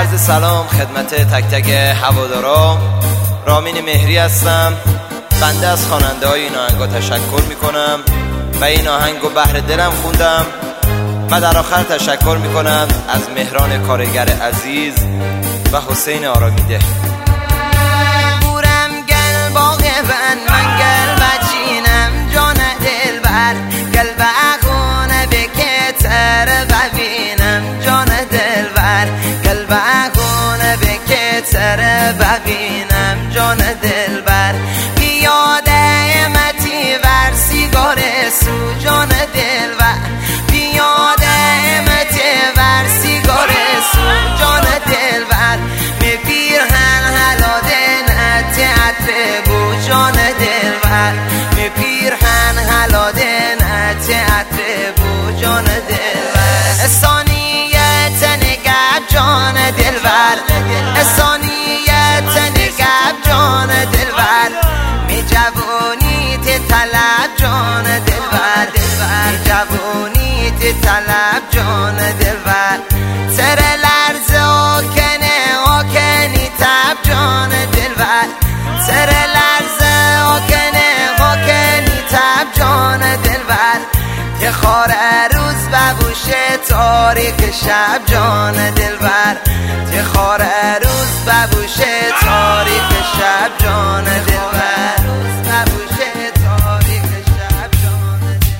عرض سلام خدمت تک تک هوادارا. رامین مهری هستم. بنده از خواننده های این آهنگا تشکر میکنم و این آهنگو بهر دلم خوندم و در آخر تشکر میکنم از مهران کارگر عزیز و حسین آرامیده. بورم گل باغ من گل بچینم جان دل بر گل بخونه بکتر ببینم جان دل بر گل بخونه بکتر ببینم جان دل بر پیاده متی ور سیگار سو جان دل بر پیاده متی ور سیگار سو جان دل بر می پیرهن حلاده نتی عطر بو جان دل بر می پیرهن حلاده نتی عطر بو جان دل بر ثانیت نگب جان دل بر ثانیت نگب جان دل بر می جوانی تی طلب جان دل بر می جوانی تی طلب جان دل بر سر لرز آکنی تب جان دل بر سر لرز آکنی تب جان دل بر تی خار روز ببوشه تاریک شب جان دل بر تی خار روز ببوشه تاریک شب جان دل بر ببوشه تاریک شب جان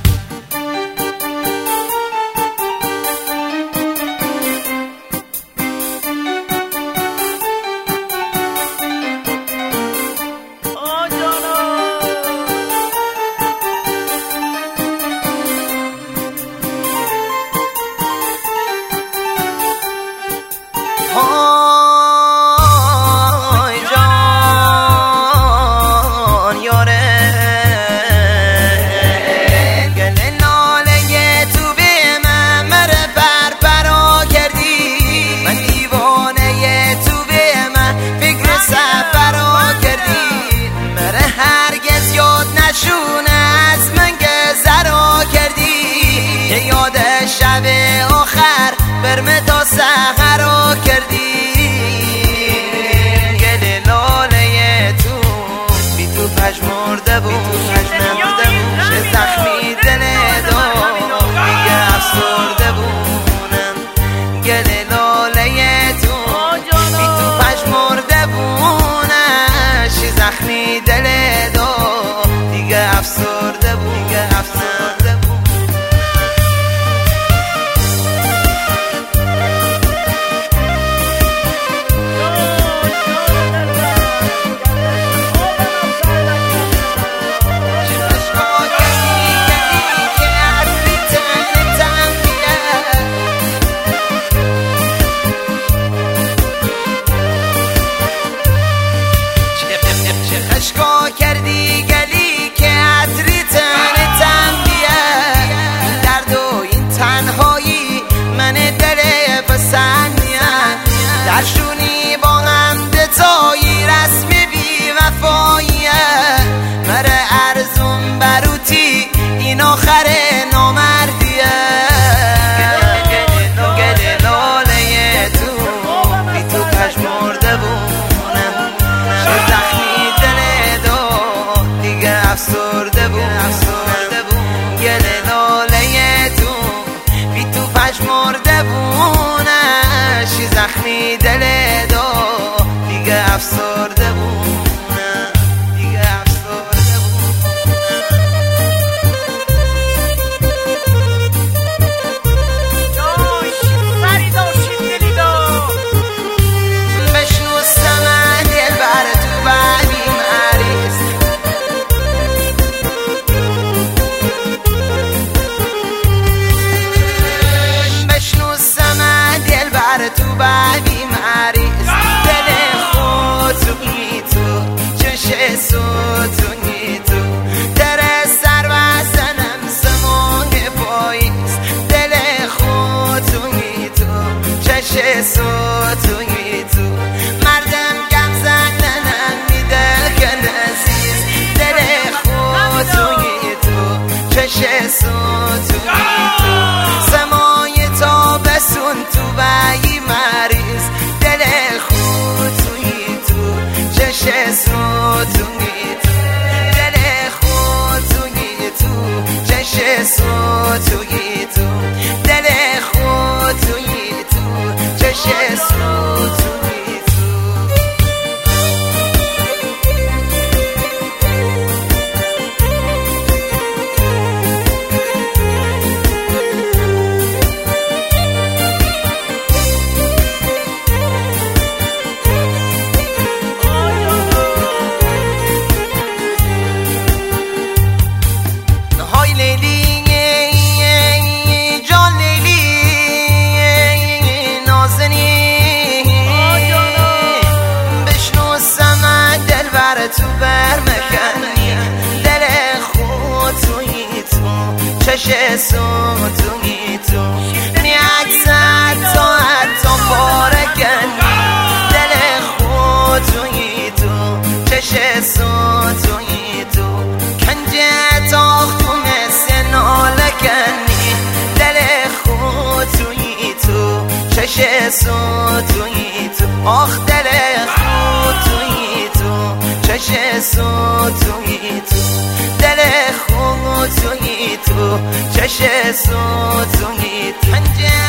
شب آخر برمه تا سحر کردی گل لاله تو بی تو پشمرده بود چه زخمی دل دو دیگه افسرده بودم گل لاله تو بی تو پشمرده بودم چه زخمی دل دو دیگه افسرده بود کردی گلی که عطری تنتم بیه این درد و این تنهایی من دل بسنیه درشونی با هم دتایی رسمی بی وفاییه مره ارزون بروتی این آخر نامردیه گل لاله تو بی تو پشمرده بونم چه زخمی افسرده بود گل لاله تو بی تو پشمرده بونه چی زخمی دل دو دیگه افسرده بود دیگه افسرده بود بشنو سمن دل بر تو بعدی مریض تو بعدی مریض دل خود تو چشه سوتونی تو در سر و سنم سمانگ پاییز دل خودتونی تو چشه سوتونی تو مردم گم زننم میده که نزیز دل خودتونی تو چشه سوتونی تو سمای تا بسون تو بایی مریض دل خود توی تو چش سو توی تو دل خود توی تو چش سو توی تو دل خود توی تو چش سو توی تو تو برمکنی دل خود توی تو چش سو توی تو میعکسد تا حتی بارکنی دل خود توی تو چش سو توی تو کنجه تاختو مثل نالکنی دل خود توی تو چش سو توی تو آخ دل خود توی تو چش سو توی تو دل خود توی تو چش سو توی تو